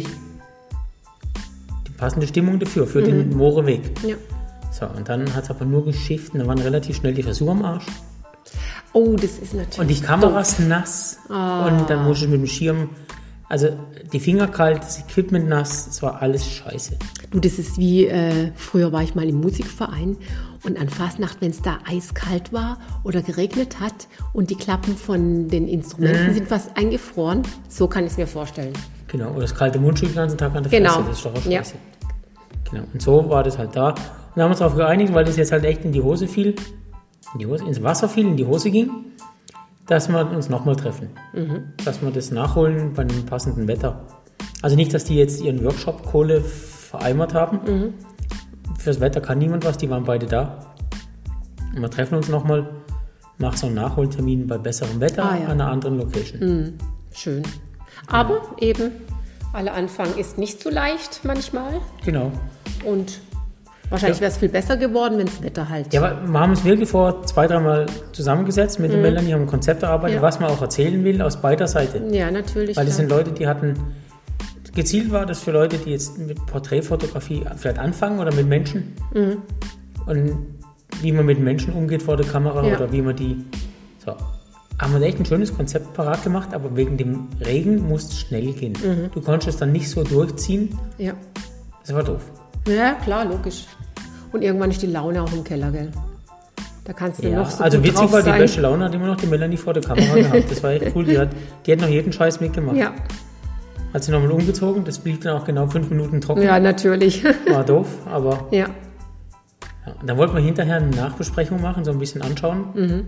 A: die passende Stimmung dafür, für mhm. den Mooreweg.
B: Ja.
A: So, und dann hat es aber nur geschifft und dann waren relativ schnell die Versuche am Arsch.
B: Oh, das ist natürlich
A: Und die Kamera ist nass
B: ah.
A: und dann musste ich mit dem Schirm, also die Finger kalt, das Equipment nass, es war alles scheiße.
B: Du, das ist wie, äh, früher war ich mal im Musikverein und an Fastnacht, wenn es da eiskalt war oder geregnet hat und die Klappen von den Instrumenten mhm. sind fast eingefroren, so kann ich es mir vorstellen.
A: Genau, oder das kalte Mundstück den ganzen Tag an der
B: genau.
A: Fresse, das ist doch auch scheiße.
B: Ja.
A: Genau, und so war das halt da. Und da haben wir uns darauf geeinigt, weil das jetzt halt echt in die Hose fiel, in die Hose, ins Wasser fiel, in die Hose ging, dass wir uns nochmal treffen. Mhm. Dass wir das nachholen bei einem passenden Wetter. Also nicht, dass die jetzt ihren Workshop-Kohle vereimert haben. Mhm. Fürs Wetter kann niemand was, die waren beide da. Und wir treffen uns nochmal, machen so einen Nachholtermin bei besserem Wetter
B: ah, ja.
A: an einer anderen Location.
B: Mhm. Schön. Aber ja. eben, aller Anfang ist nicht so leicht manchmal.
A: Genau.
B: Und wahrscheinlich ja. wäre es viel besser geworden, wenn das Wetter halt...
A: Ja, aber wir haben uns wirklich vor zwei, dreimal zusammengesetzt mit mhm. den Melanie, haben ein Konzept erarbeitet, ja. was man auch erzählen will, aus beider Seite.
B: Ja, natürlich.
A: Weil das sind Leute, die hatten... Gezielt war das für Leute, die jetzt mit Porträtfotografie vielleicht anfangen oder mit Menschen. Mhm. Und wie man mit Menschen umgeht vor der Kamera ja. oder wie man die... So. Haben wir echt ein schönes Konzept parat gemacht, aber wegen dem Regen musste es schnell gehen. Mhm. Du konntest es dann nicht so durchziehen.
B: Ja.
A: Das war doof.
B: Ja, klar, logisch. Und irgendwann ist die Laune auch im Keller, gell? Da kannst du
A: ja,
B: noch so
A: also
B: gut
A: witzig
B: drauf
A: war, die
B: sein.
A: beste Laune hat immer noch die Melanie vor der Kamera gehabt. Das war echt cool. Die hat, die hat noch jeden Scheiß mitgemacht.
B: Ja.
A: Hat sie nochmal umgezogen. Das blieb dann auch genau fünf Minuten trocken.
B: Ja, natürlich.
A: War doof, aber...
B: Ja.
A: ja. Dann wollten wir hinterher eine Nachbesprechung machen, so ein bisschen anschauen. Mhm.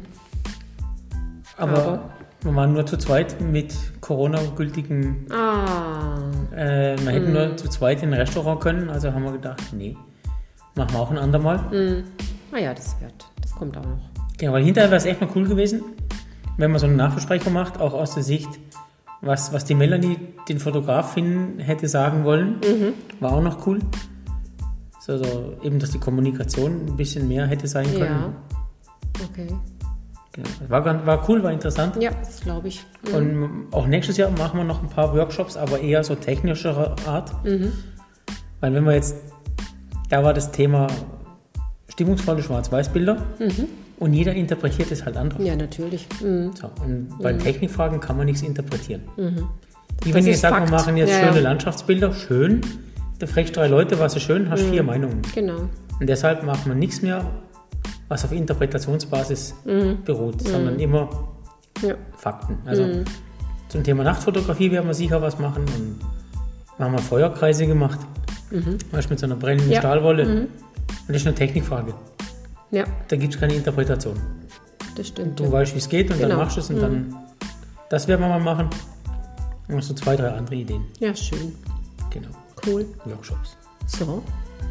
A: Aber, aber wir waren nur zu zweit mit Corona-gültigen...
B: Ah.
A: Äh, wir hätten mm. nur zu zweit in ein Restaurant können, also haben wir gedacht, nee, machen wir auch ein andermal.
B: Mm. Ah ja, das wird, das kommt auch noch.
A: Ja, weil hinterher wäre es echt mal cool gewesen, wenn man so eine Nachbesprechung macht, auch aus der Sicht, was, was die Melanie den Fotografinnen hätte sagen wollen, mhm. war auch noch cool. So, so, eben, dass die Kommunikation ein bisschen mehr hätte sein können.
B: Ja, okay.
A: War, war cool, war interessant.
B: Ja, das glaube ich.
A: Mhm. Und auch nächstes Jahr machen wir noch ein paar Workshops, aber eher so technischerer Art. Mhm. Weil wenn wir jetzt, da war das Thema stimmungsvolle Schwarz-Weiß-Bilder. Mhm. Und jeder interpretiert es halt anders.
B: Ja, natürlich. Mhm.
A: So, und bei mhm. Technikfragen kann man nichts interpretieren. Mhm. Wie
B: Das
A: wenn ich
B: ist
A: sage, wir
B: Fakt.
A: machen jetzt
B: Ja,
A: schöne
B: ja.
A: Landschaftsbilder, schön. Da fragst du drei Leute, was ist schön, hast
B: Mhm.
A: vier Meinungen.
B: Genau.
A: Und deshalb macht man nichts mehr, was auf Interpretationsbasis mhm. beruht, sondern
B: Mhm.
A: immer
B: Ja.
A: Fakten. Also
B: Mhm.
A: zum Thema Nachtfotografie werden wir sicher was machen. Und wir haben mal Feuerkreise gemacht. Mhm. Weißt, mit so einer brennenden
B: Ja.
A: Stahlwolle.
B: Mhm.
A: Und das ist eine Technikfrage.
B: Ja,
A: Da gibt es keine Interpretation.
B: das stimmt.
A: Du
B: ja.
A: weißt, wie es geht und
B: Genau.
A: dann machst du es und
B: Mhm.
A: dann, das werden wir mal machen. Und noch so zwei, drei andere Ideen.
B: Ja, schön.
A: Genau.
B: Cool.
A: Workshops.
B: So.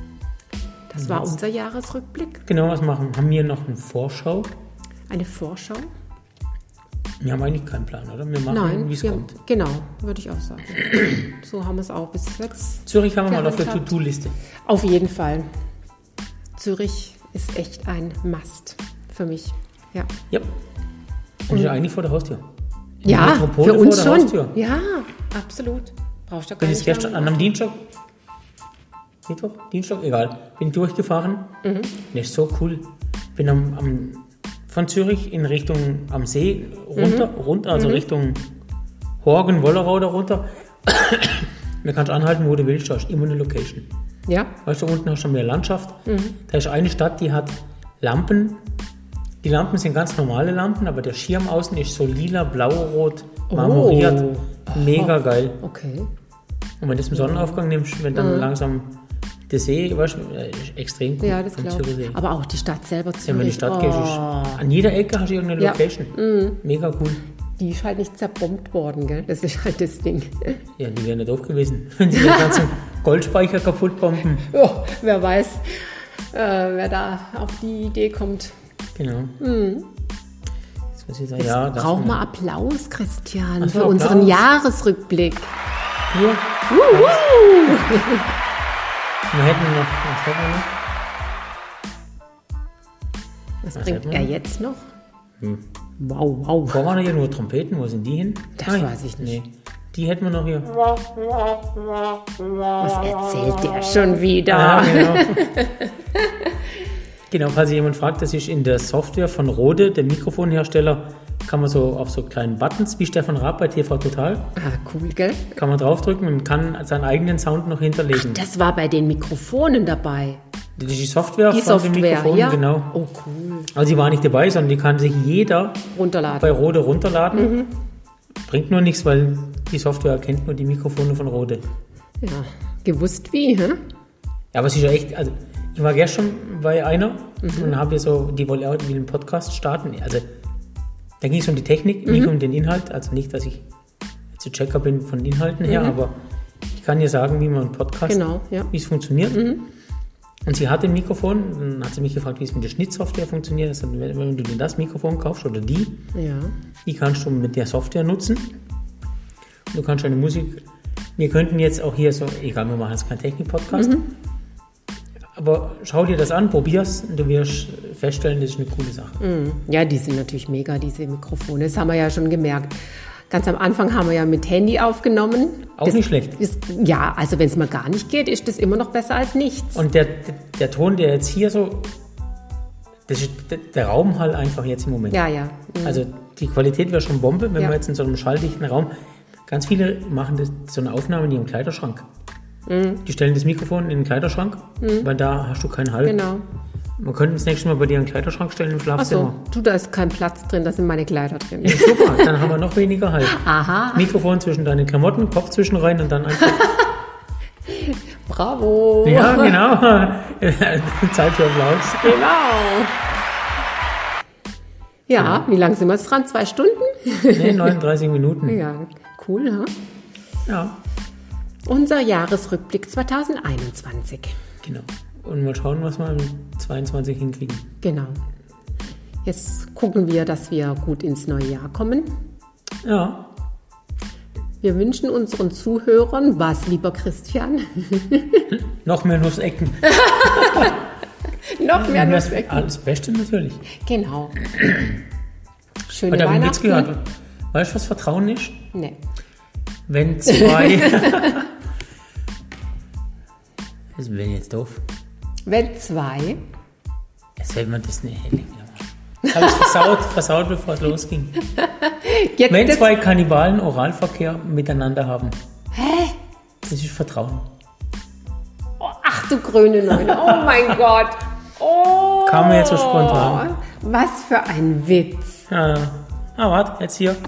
B: Das war unser Jahresrückblick.
A: Genau, was machen? Haben wir noch eine Vorschau?
B: Eine Vorschau.
A: Wir haben eigentlich keinen Plan, oder? Wir machen,
B: Nein,
A: wie es
B: wir-
A: kommt.
B: Genau, würde ich auch sagen. So haben wir es auch bis jetzt.
A: Zürich haben wir mal auf der
B: gehandhabt.
A: To-Do-Liste.
B: Auf jeden Fall. Zürich ist echt ein Must für mich. Ja,
A: Ja. Und ist ja eigentlich vor der Haustür. Die
B: ja
A: Metropole
B: für uns
A: vor der
B: schon.
A: Haustür.
B: Ja, absolut. Brauchst du gar
A: Bin
B: nicht
A: ich gestern
B: lang
A: an einem
B: warten.
A: Dienstag, Mittwoch, Dienstag, egal, bin durchgefahren.
B: Mhm.
A: Das ist so cool. Bin am, am, von Zürich in Richtung am See runter,
B: Mhm.
A: runter also Richtung Horgen, Wollerau da runter. Da kannst du anhalten, wo du willst, da ist immer eine Location.
B: Ja,
A: Weißt du, unten hast du mehr Landschaft.
B: Mhm.
A: Da ist eine Stadt, die hat Lampen. Die Lampen sind ganz normale Lampen, aber der Schirm außen ist so lila, blau-rot, marmoriert.
B: Oh.
A: Mega geil.
B: okay.
A: Und wenn du es im Sonnenaufgang nimmst, wenn dann langsam der See, weißt du, äh, ist extrem cool.
B: Mhm. Ja, das
A: vom
B: glaube ich.
A: Zürichsee.
B: Aber auch die Stadt selber Zürich.
A: Ja, wenn du in die Stadt gehst, ist,
B: oh,
A: an jeder Ecke hast du irgendeine
B: Ja.
A: Location. Mega cool.
B: die ist halt nicht zerbombt worden, gell? Das ist halt das Ding.
A: Ja, die wären nicht doof gewesen, wenn sie den ganzen Goldspeicher kaputt bomben.
B: Oh, wer weiß, äh, wer da auf die Idee kommt.
A: Genau. Jetzt muss ich sagen, ja, das
B: Brauchen wir Applaus, Christian,
A: Ach so,
B: für unseren
A: Applaus.
B: Jahresrückblick.
A: Hier.
B: Wuhu!
A: Wir hätten noch, was hätten wir noch?
B: Was
A: Was
B: bringt
A: hätten wir
B: er
A: noch?
B: jetzt noch?
A: Hm.
B: Wow, wow.
A: Vorher waren ja nur Trompeten, wo sind die hin?
B: Das
A: Ah,
B: weiß ich nicht.
A: Nee. Die hätten wir noch hier.
B: Was erzählt der schon wieder?
A: Ja, genau. Genau, falls sich jemand fragt, das ist in der Software von Rode, dem Mikrofonhersteller, kann man so auf so kleinen Buttons, wie Stefan Raab bei T V Total,
B: Ah, cool, gell?
A: kann man draufdrücken und kann seinen eigenen Sound noch hinterlegen.
B: Das war bei den Mikrofonen dabei.
A: Das ist die Software
B: Die
A: von
B: Software,
A: dem Mikrofon,
B: ja?
A: genau.
B: Oh, cool.
A: Also die war nicht dabei, sondern die kann sich jeder
B: Runterladen.
A: bei Rode runterladen.
B: Mhm.
A: Bringt nur nichts, weil die Software erkennt nur die Mikrofone von Rode.
B: Ja, gewusst wie, hä?
A: Ja, aber es ist ja echt, also ich war gestern bei einer
B: Mhm.
A: und habe so, die wollte auch den Podcast starten. Also da ging es um die Technik,
B: Mhm.
A: nicht um den Inhalt. Also nicht, dass ich jetzt ein Checker bin von Inhalten her,
B: Mhm.
A: aber ich kann dir sagen, wie man einen Podcast,
B: Genau, ja.
A: wie es funktioniert.
B: Mhm.
A: Und sie hatte ein Mikrofon, dann hat sie mich gefragt, wie es mit der Schnittsoftware funktioniert. Also, wenn, wenn du dir das Mikrofon kaufst oder die,
B: Ja.
A: die kannst du mit der Software nutzen. Du kannst deine Musik, wir könnten jetzt auch hier so, egal, wir machen jetzt keinen Technik-Podcast,
B: Mhm.
A: aber schau dir das an, probier's und du wirst feststellen, das ist eine coole Sache.
B: Mhm. Ja, die sind natürlich mega, diese Mikrofone. Das haben wir ja schon gemerkt. Ganz am Anfang haben wir ja mit Handy aufgenommen.
A: Auch
B: das,
A: nicht schlecht.
B: Ist, ja, also wenn es mal gar nicht geht, ist das immer noch besser als nichts.
A: Und der, der, der Ton, der jetzt hier so, das ist der, der Raumhall einfach jetzt im Moment.
B: Ja, ja. Mhm.
A: Also die Qualität wäre schon Bombe, wenn
B: Ja.
A: wir jetzt in so einem schalldichten Raum, ganz viele machen das, so eine Aufnahme in ihrem Kleiderschrank.
B: Mhm.
A: Die stellen das Mikrofon in den Kleiderschrank, weil da hast du keinen Hall.
B: Genau.
A: Man könnte das nächste Mal bei dir einen Kleiderschrank stellen im
B: Ach
A: Schlafzimmer.
B: so, du, da ist kein Platz drin, da sind meine Kleider drin.
A: Ja, super, dann haben wir noch weniger Hall.
B: Aha,
A: Mikrofon zwischen deine Klamotten, Kopf zwischen rein und dann einfach.
B: bravo.
A: Ja, genau. Zeit für Applaus.
B: Genau. Ja, wie lange sind wir jetzt dran? Zwei Stunden?
A: Nee, neununddreißig Minuten.
B: Ja, cool, ha?
A: Ja,
B: Unser Jahresrückblick zwanzig einundzwanzig.
A: genau. Und mal schauen, was wir im zweiundzwanzig hinkriegen.
B: Genau. Jetzt gucken wir, dass wir gut ins neue Jahr kommen.
A: Ja,
B: Wir wünschen unseren Zuhörern was, lieber Christian?
A: noch mehr Nussecken.
B: Noch mehr
A: Das,
B: Nussecken.
A: alles Beste natürlich.
B: Genau. Schöne
A: Heute habe ich einen Witz
B: Weihnachten.
A: gehört. Weißt du, was Vertrauen ist?
B: Nee.
A: Wenn zwei... Das bin jetzt doof.
B: Wenn zwei,
A: Jetzt fällt mir das nicht. Habe ich versaut, versaut, bevor es losging.
B: Jetzt
A: Wenn
B: das-
A: zwei Kannibalen Oralverkehr miteinander haben.
B: Hä?
A: Das ist Vertrauen.
B: Oh, ach du grüne Neune. Oh mein Gott. Oh.
A: Kam mir jetzt so spontan.
B: Was für ein Witz.
A: Ja, ja. Ah, warte, jetzt hier.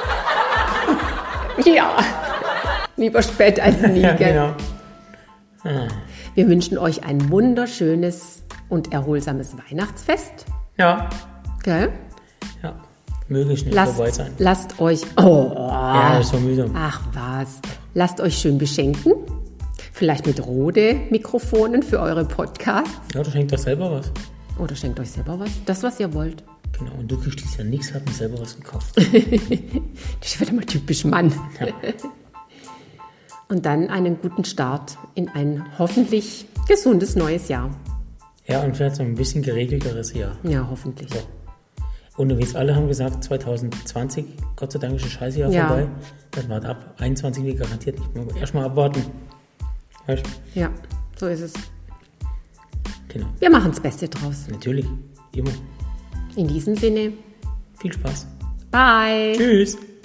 B: Ja. Lieber spät als nie,
A: Ja,
B: gell?
A: genau. Ah.
B: Wir wünschen euch ein wunderschönes und erholsames Weihnachtsfest.
A: Ja,
B: Gell?
A: ja. Möge schnell
B: Lasst,
A: vorbei sein.
B: lasst euch. Oh.
A: Ja, das ist so mühsam.
B: Ach was. Lasst euch schön beschenken. Vielleicht mit Rode-Mikrofonen für eure Podcasts.
A: Ja, du schenkst doch selber was.
B: Oder schenkt euch selber was. Das, was ihr wollt.
A: Genau, und du kriegst dieses Jahr nichts, hat mir selber was gekauft.
B: Das ist wieder mal typisch Mann.
A: Ja.
B: Und dann einen guten Start in ein hoffentlich gesundes neues Jahr.
A: Ja, und vielleicht so ein bisschen geregelteres Jahr.
B: Ja, hoffentlich.
A: So. Und wie es alle haben gesagt, zwanzig zwanzig, Gott sei Dank ist ein Scheißjahr
B: Ja.
A: vorbei. Das war ab. einundzwanzig wird garantiert nicht mehr. Erstmal abwarten. Weißt du?
B: Ja, so ist es.
A: Genau.
B: Wir machen das Beste draus.
A: Natürlich. Immer.
B: In diesem Sinne,
A: Viel Spaß.
B: bye.
A: Tschüss.